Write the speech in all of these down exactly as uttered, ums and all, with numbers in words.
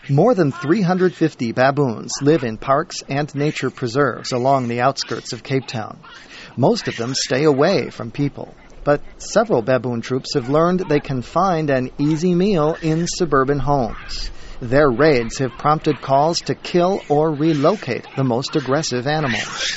More than three hundred fifty baboons live in parks and nature preserves along the outskirts of Cape Town. Most of them stay away from people, but several baboon troops have learned they can find an easy meal in suburban homes. Their raids have prompted calls to kill or relocate the most aggressive animals.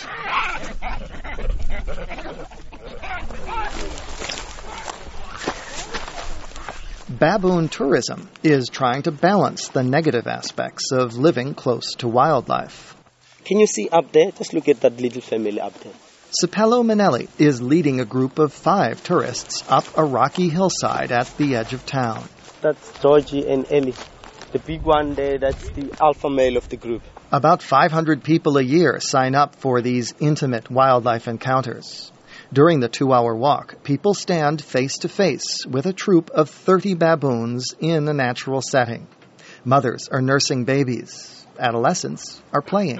Baboon tourism is trying to balance the negative aspects of living close to wildlife. Can you see up there? Just look at that little family up there. Sipelo Manelli is leading a group of five tourists up a rocky hillside at the edge of town. That's Georgie and Ellie. The big one there, that's the alpha male of the group. About five hundred people a year sign up for these intimate wildlife encounters. During the two-hour walk, people stand face-to-face with a troop of thirty baboons in a natural setting. Mothers are nursing babies. Adolescents are playing.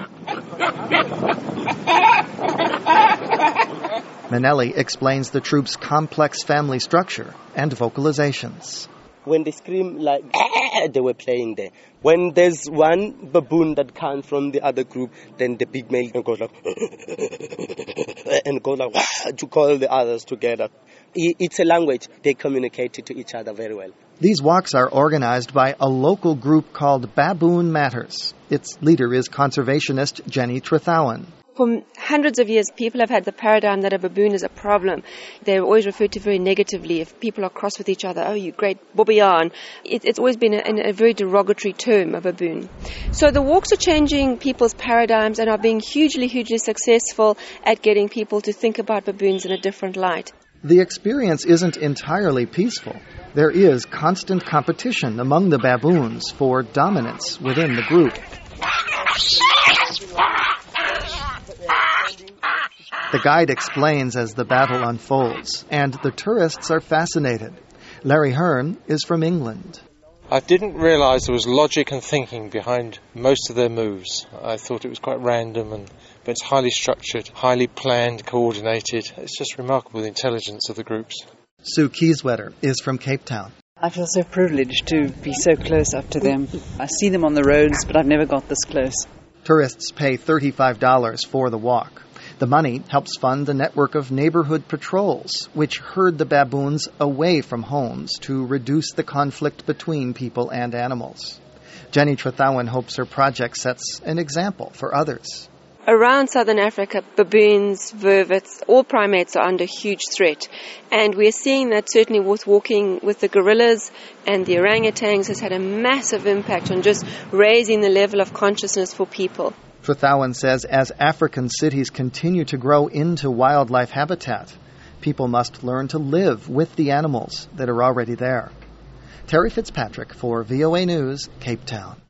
Manelli explains the troop's complex family structure and vocalizations. When they scream like, they were playing there. When there's one baboon that comes from the other group, then the big male goes like, and goes like, to call the others together. It's a language. They communicate to each other very well. These walks are organized by a local group called Baboon Matters. Its leader is conservationist Jenny Trethowan. For hundreds of years, people have had the paradigm that a baboon is a problem. They're always referred to very negatively. If people are cross with each other, oh, you great bobbyan. It, it's always been a, a very derogatory term, a baboon. So the walks are changing people's paradigms and are being hugely, hugely successful at getting people to think about baboons in a different light. The experience isn't entirely peaceful. There is constant competition among the baboons for dominance within the group. The guide explains as the battle unfolds, and the tourists are fascinated. Larry Hearn is from England. I didn't realise there was logic and thinking behind most of their moves. I thought it was quite random, and but it's highly structured, highly planned, coordinated. It's just remarkable, the intelligence of the groups. Sue Kieswetter is from Cape Town. I feel so privileged to be so close up to them. I see them on the roads, but I've never got this close. Tourists pay thirty-five dollars for the walk. The money helps fund a network of neighborhood patrols, which herd the baboons away from homes to reduce the conflict between people and animals. Jenny Trethowan hopes her project sets an example for others. Around southern Africa, baboons, vervets, all primates are under huge threat. And we're seeing that certainly with walking with the gorillas and the orangutans has had a massive impact on just raising the level of consciousness for people. Trethowan says as African cities continue to grow into wildlife habitat, people must learn to live with the animals that are already there. Terry Fitzpatrick for V O A News, Cape Town.